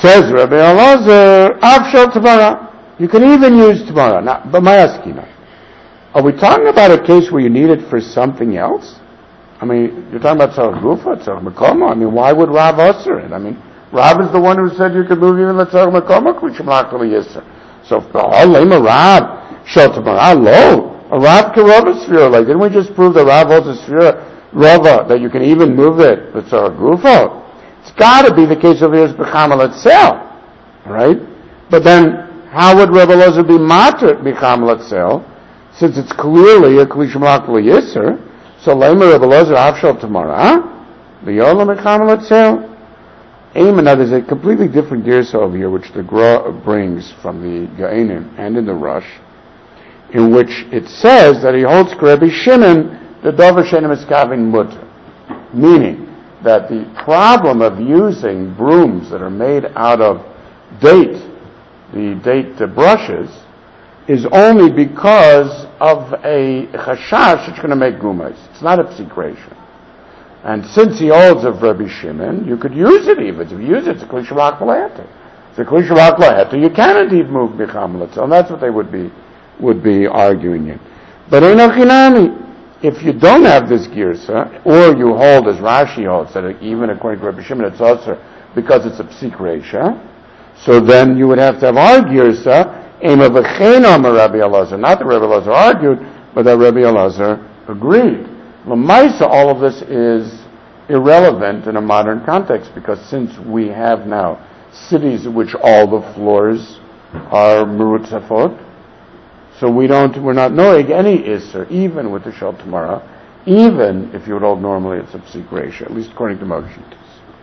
Says Rabbi Elazar, Avshal Tamara. You can even use Tamara. Now, but my askina. Are we talking about a case where you need it for something else? I mean, you're talking about Tzarech Gufa, Tzarech Mekomo. I mean, why would Rav usher it? I mean, Rav is the one who said you could move even the Tzarech Mekomo, Klishmalach Yisr. So, Lema Rav, Shal Tamara, lo. A Rav can rub a sphere. Like, didn't we just prove that Rav holds a sphere, Rava, that you can even move it with Tzarech Gufa? It's got to be the case of Yirs B'chamal itself, right? But then, how would Rebbe Elazar be matter B'chamal itself, since it's clearly a Kli Shemlach L'Yisr? So, Leimer Rebbe Elazar Avshal Tamara, V'yolam B'chamal itself. Amen. Now, there's a completely different girsa over here, which the Gra brings from the Ga'anim and in the Rush, in which it says that he holds Rebbe Shimon the Dover Shenim Eskavin Mutter, meaning that the problem of using brooms that are made out of date, the date uh, brushes, is only because of a chashash that's going to make gumas. It's not a psikration. And since he holds of Rabbi Shimon, you could use it even. If you use it, it's a kli shavak l'heter. It's a kli shavak l'heter. You can indeed move bicham l'tzel. And that's what they would be, would be arguing in. But enochinami. If you don't have this girsa, or you hold as Rashi holds, that even according to Rabbi Shimon it's also because it's a psik reisha, so then you would have to have our girsa, ema v'chein Rabbi Elazar, not that Rabbi Elazar argued, but that Rabbi Elazar agreed. L'maisa, all of this is irrelevant in a modern context, because since we have now cities in which all the floors are merutzafot, so we don't, we're not knowing any Isser, even with the Shal Tamara, even if you would hold normally it's a psik reisha, at least according to Moshe.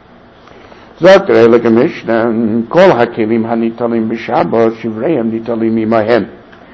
Zot Re'elek HaMishnah, Kol HaKelim HaNitalim B'Shabbat, Shivreim Nitalim Imahem,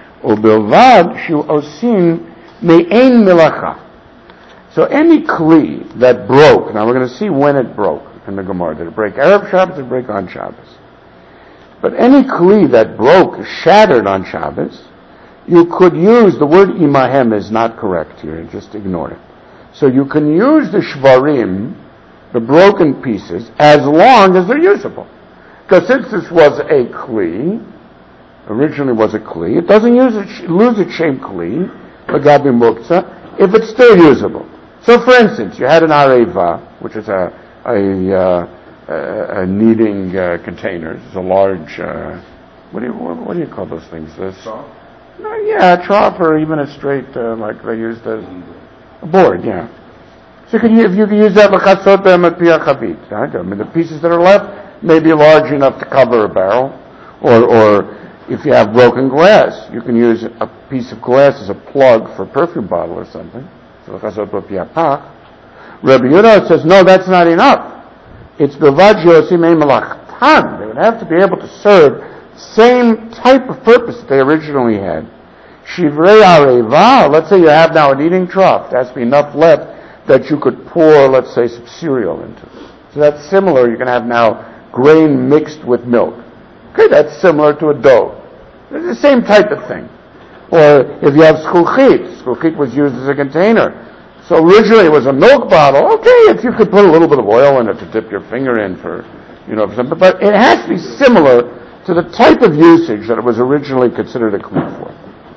U'bilvad Shu Osin Me'ein Melacha. So any Kli that broke, now we're going to see when it broke in the Gemara. Did it break Erev Shabbos or break on Shabbos? But any Kli that broke, shattered on Shabbos, you could use, the word imahem is not correct here, just ignore it. So you can use the shvarim, the broken pieces, as long as they're usable. Because since this was a kli, originally was a kli, it doesn't use it, lose its shem kli, lagabi muktzah, if it's still usable. So for instance, you had an areva, which is a, a, uh, a, a kneading uh, container. It's a large, uh, what do you, what, what do you call those things? This, No, yeah, a trough or even a straight, uh, like they used as a board, yeah. So could you, if you could use that, l'chatzot be'emet piyah chavit, right? I mean, the pieces that are left may be large enough to cover a barrel, or, or if you have broken glass, you can use a piece of glass as a plug for a perfume bottle or something. So l'chatzot be'piyah pach. Rabbi Yehuda says, no, that's not enough. It's bevad yosim ein melachtan. They would have to be able to serve same type of purpose that they originally had. Shivrei areva, let's say you have now an eating trough. There has to be enough left that you could pour, let's say, some cereal into. So that's similar. You can have now grain mixed with milk. Okay, that's similar to a dough. It's the same type of thing. Or if you have zkuchit, zkuchit was used as a container. So originally it was a milk bottle. Okay, if you could put a little bit of oil in it to dip your finger in for, you know, for something. But it has to be similar to the type of usage that it was originally considered a kli for.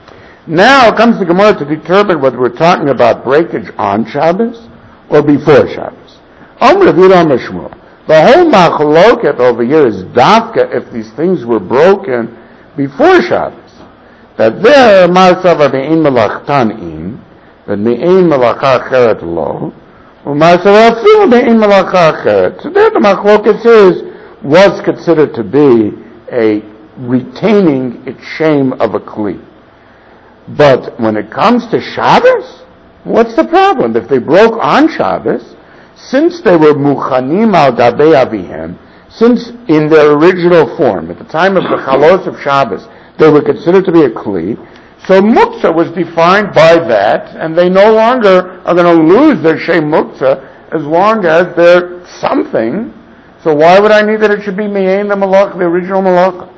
Now comes the Gemara to determine whether we're talking about breakage on Shabbos or before Shabbos. Amr V'Yidam Mishmur. The whole machloket over here is dafka if these things were broken before Shabbos. That there, Marsav Me'ein Melachtan in, that Me'ein Melacha Acheret lo, or Marsav Afilu Me'ein Melacha Acheret. So there the machloket is, was considered to be a retaining its shame of a kli. But when it comes to Shabbos, what's the problem? If they broke on Shabbos, since they were muchanim al gabei avihem, since in their original form, at the time of the chalos of Shabbos, they were considered to be a kli, so muktzah was defined by that, and they no longer are going to lose their shame muktzah as long as they're something. So why would I need that it should be me'ein the malach, the original malach?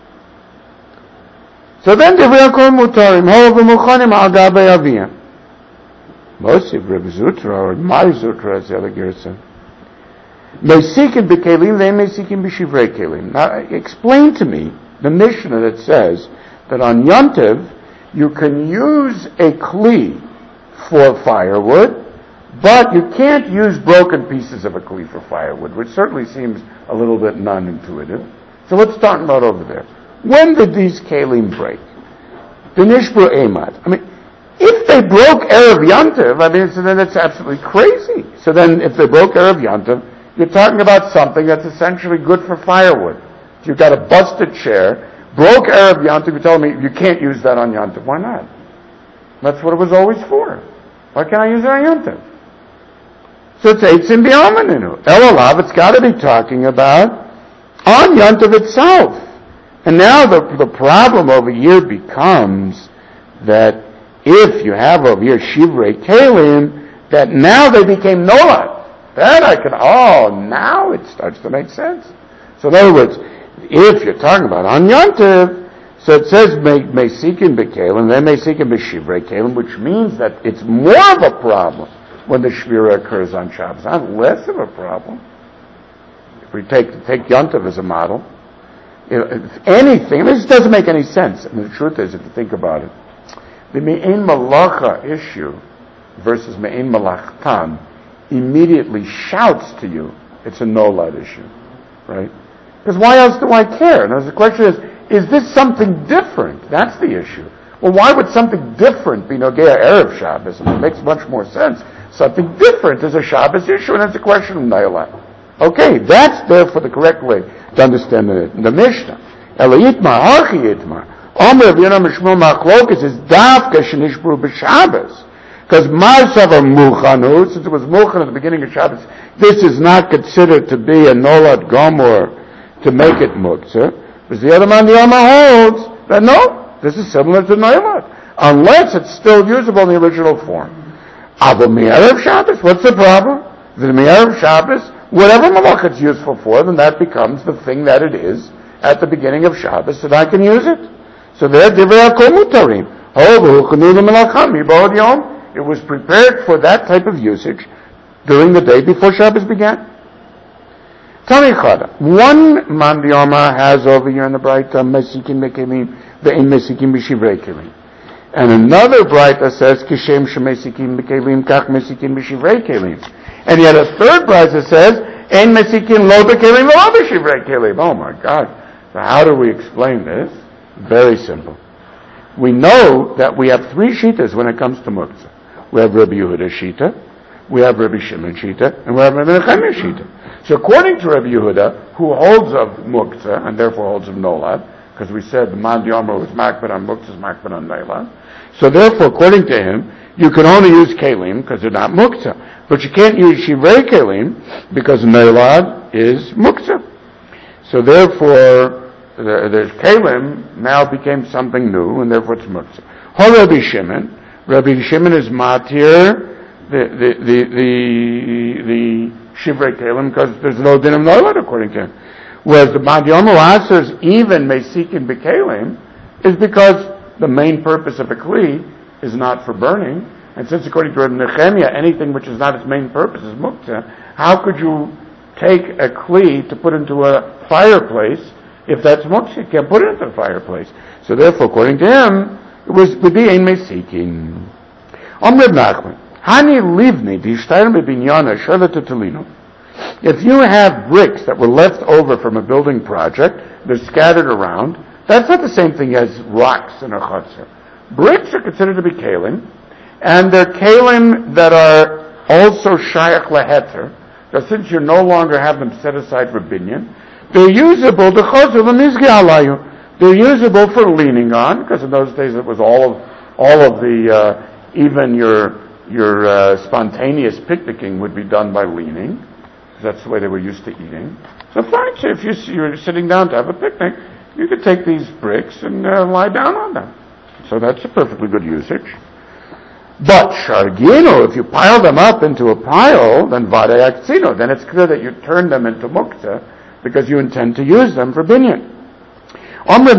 So then divrei kol mutarim, ho v'muchanim al gabei aviyah. Mosif Reb Zutra, or Mar Zutra, as the other Gerson. Meisikin b'kelim, they meisikin b'shivrei kelim. Now, explain to me the Mishnah that says that on Yontiv, you can use a kli for firewood, but you can't use broken pieces of a kli for firewood, which certainly seems a little bit non-intuitive. So let's talk about over there. When did these kelim break? The nishbru emad. I mean, if they broke Erev Yontiv, I mean, so then that's absolutely crazy. So then, if they broke Erev Yontiv, you're talking about something that's essentially good for firewood. If you've got a busted chair, broke Erev Yontiv, you're telling me you can't use that on Yontiv. Why not? That's what it was always for. Why can't I use it on Yontiv? So it's Eitzim B'Yamaninu. Elolav, it's got to be talking about on Yontiv itself. And now the, the problem over here becomes that if you have over here Shivrei Kelim, that now they became Nolad. That I can, oh, now it starts to make sense. So in other words, if you're talking about on Yontiv, so it says Meisikin B'Kelim, then Meisikin B'Shivrei Kelim, which means that it's more of a problem when the Shvira occurs on Shabbos, not less of a problem. If we take, take Yontiv as a model, you know, if anything, this doesn't make any sense. And the truth is, if you think about it, the Me'in Malacha issue versus Me'in Malachtan immediately shouts to you it's a Nolad issue, right? Because why else do I care? And the question is, is this something different? That's the issue. Well, why would something different be Nogea Erev Shabbos? I mean, it makes much more sense. Something different is a Shabbos issue, and it's a question of Nolad. Okay, that's therefore the correct way to understand the, the Mishnah. Ela Yitmar, Harchi Yitmar. Omer of Yonam Shmuel Machlokes is Davka Shenishbru B'Shabbos. Because Marsav Muchanu, since it was Muchan at the beginning of Shabbos, this is not considered to be a Nolad Gomor to make it Muktzah. Because the other man, the Yoma holds that no, this is similar to Nolad, unless it's still usable in the original form. Avo Me'erev Shabbos, what's the problem? The Me'erev Shabbos, whatever malach it's useful for, then that becomes the thing that it is at the beginning of Shabbos, and I can use it. So there, Divrei HaKol Mutarim. It was prepared for that type of usage during the day before Shabbos began. Tani Chada. One man B'Yoma has over here in the Braita, Mesikim Bekelim, Ve'in Mesikim B'Shivrei Kelim. And another Braita says, Kishem Shemesikim Bekelim, Kach Mesikim B'Shivrei Kelim. And yet a third Braita says, Ein Mesikim Lo Bekelim, Lo B'Shivrei Kelim. Oh my God. So how do we explain this? Very simple. We know that we have three shitas when it comes to Muktzah. We have Rabbi Yehuda Shita, we have Rabbi Shimon Shita, and we have Rabbi Nechemia Shita. So according to Rabbi Yehuda, who holds of Muktzah, and therefore holds of Nolad, because we said the Man Yomer was Makbid on Muktzah, is Makbid on Nolad. So therefore, according to him, you can only use Kelim because they're not Muktzah. But you can't use Shivrei Kelim because Nolad is Muktzah. So therefore, the, the Kelim now became something new, and therefore it's Muktzah. Ho Rabbi Shimon, Rabbi Shimon is matir the the the the, the Shivrei Kelim because there's no din of Nolad according to him. Whereas the Madyomu answers even Meisikin B'Kelim is because the main purpose of a Kli is not for burning, and since according to Rabbi Nechemia anything which is not its main purpose is Muktzah, how could you take a Kli to put into a fireplace if that's Muktzah? You can't put it into the fireplace. So therefore, according to him, it was would be ein mesikin. Om Reb Nachman, Hani livni di shtayrim bebinyana shala tetelinu. If you have bricks that were left over from a building project, they're scattered around, that's not the same thing as rocks in a chutzner. Bricks are considered to be kalim, and they're kalim that are also shayach laheter, because since you no longer have them set aside for binyan, they're usable to chazir lemizgi alayu. They're usable for leaning on, because in those days it was all of all of the uh, even your your uh, spontaneous picnicking would be done by leaning. That's the way they were used to eating. So fine, so if you, you're sitting down to have a picnic, you could take these bricks and uh, lie down on them. So that's a perfectly good usage. But shargino, if you pile them up into a pile, then vade aktsino, then it's clear that you turn them into muktzah because you intend to use them for binyan. If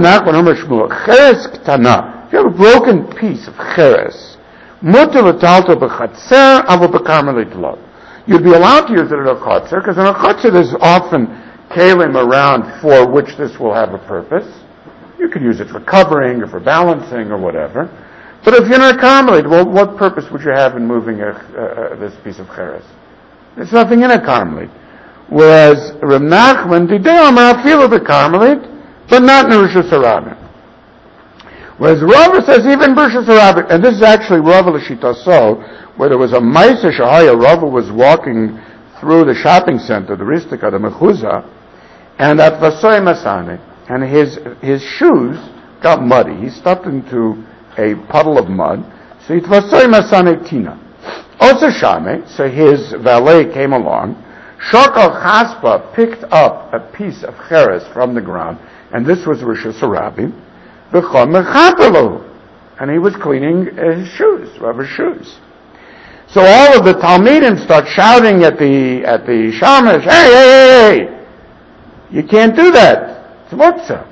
you have a broken piece of cheres, you'd be allowed to use it in a chutzner, because in a chutzner there's often kalim around for which this will have a purpose. You could use it for covering or for balancing or whatever. But if you're not carmelite, well, what purpose would you have in moving a, uh, this piece of cheres? There's nothing in a carmelite. Whereas Reb Nachman, Didei Amar Afilu b'Carmelite, but not in Rishus Harabim. Whereas Rava says even Rishus Harabim, and this is actually Rava L'Shitaso, where there was a Ma'aser Shahaya, Rava was walking through the shopping center, the Ristika, the Mechuzah, and at Vasoy Masane, and his his shoes got muddy. He stepped into a puddle of mud, so it Vasoy Masane Tina. Also Shame, so his valet came along. Shokal Chaspa picked up a piece of cheres from the ground, and this was Rishus Harabim. V'chom mechapelo, and he was cleaning his shoes, rubber shoes. So all of the Talmidim start shouting at the at the Shamash, "Hey, hey, hey, hey! You can't do that. It's muktzah."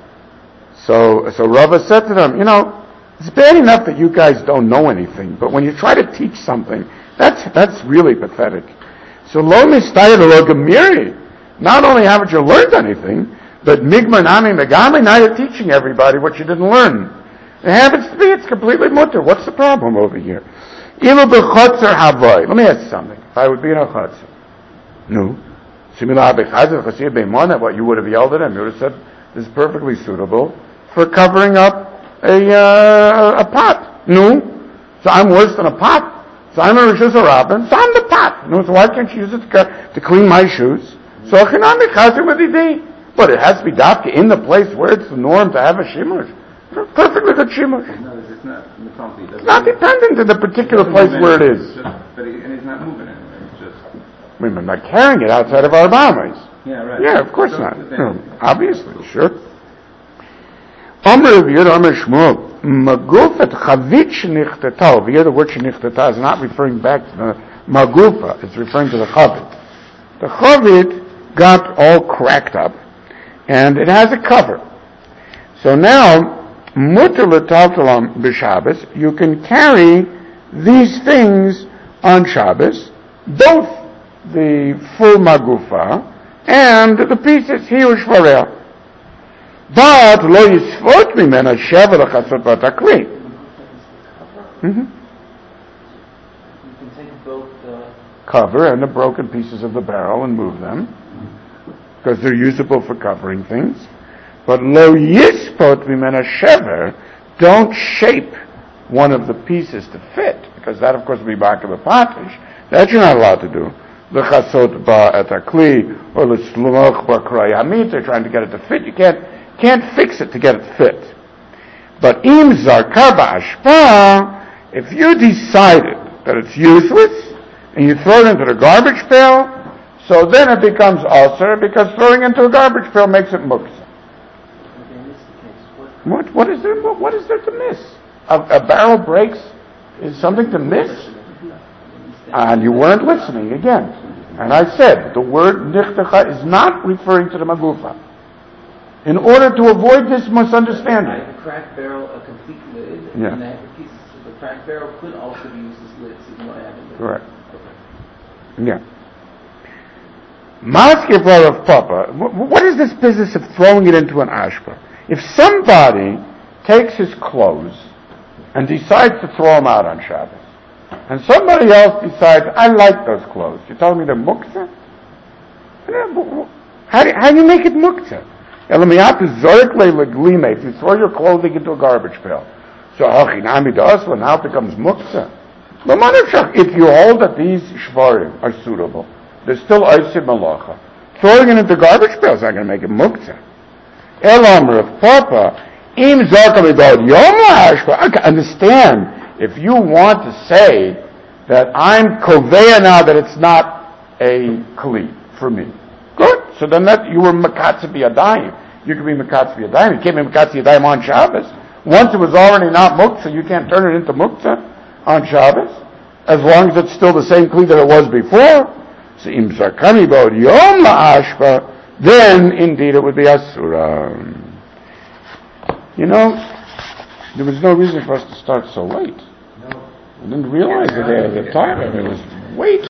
So so Rava said to them, "You know, it's bad enough that you guys don't know anything, but when you try to teach something, that's that's really pathetic." So lo mistayel lo gemiri. Not only haven't you learned anything, but migmar nami megami, now you're teaching everybody what you didn't learn. It happens to be, it's completely mutter. What's the problem over here? Ilu b'chotzer havoy. Let me ask you something. If I would be in a chotzer, no, simila b'chazir chasir b'imona, what you would have yelled at him, you would have said, this is perfectly suitable for covering up a uh, a pot. No, so I'm worse than a pot. So I'm a Rishus Harabim, so I'm the pot. No, so why can't you use it to, to clean my shoes? So achinami chazir with the but it has to be dafka in the place where it's the norm to have a shimush. Perfectly good shimush. No, it's not. It's not dependent on the particular place where it is. Just, but he, and he's not moving anywhere. It's just. Wait a minute, not carrying it outside of our boundaries. Yeah, right. Yeah, of course So, not. then, No, obviously, sure. Omer Yud Omer Shmuel Magufet Chavit Shenichtata. Over here, the word Shenichtata is not referring back to the Magufa. It's referring to the Chavit. The Chavit got all cracked up, and it has a cover. So now, mutter l'taltalam b'Shabbos, you can carry these things on Shabbos, both the full magufa and the pieces hiush varel. But lo yisfot mimena sheva l'chasot v'takli. You can take both the Cover and the broken pieces of the barrel and move them, because they're usable for covering things. But lo yispot mimena shever, don't shape one of the pieces to fit, because that, of course, would be ba'akav patish. That you're not allowed to do. L'chasot ba'atakli or l'slumoch ba'kroi hamit. They're trying to get it to fit. You can't can't fix it to get it to fit. But im zarka ba'ashpa, if you decided that it's useless and you throw it into the garbage pail, so then it becomes ulcer, because throwing into a garbage pail makes it muktzah. What, what is there? What is there to miss? A, a barrel breaks is something to miss, and you weren't listening again. And I said the word nichtecha is not referring to the magufa. In order to avoid this misunderstanding, a cracked barrel, a complete lid, Yeah. and I have the pieces. The cracked barrel could also be used as lid, so you can have a lid. correct? Yeah. Maskevor of Papa. What is this business of throwing it into an ashpa? If somebody takes his clothes and decides to throw them out on Shabbos, and somebody else decides, I like those clothes, you're telling me they're muktzah? How do, how do you make it muktzah? If you throw your clothing into a garbage pail, so now it becomes muktzah. If you hold that these shvarim are suitable, they're still oisib malacha. Throwing it into garbage pail is not going to make it muktzah. Elamr of Papa, im zarka about yom la'ashpa. Understand, if you want to say that I'm koveya now that it's not a kli for me, good. So then that you were mekatze b'yadayim. You can be mekatze b'yadayim. You can't be mekatze b'yadayim on Shabbos. Once it was already not muktzah, you can't turn it into muktzah on Shabbos, as long as it's still the same kli that it was before. So im zarkani about yom la'ashpa, then indeed it would be asura. You know, there was no reason for us to start so late. No. I didn't realize that they had the time. It was wait.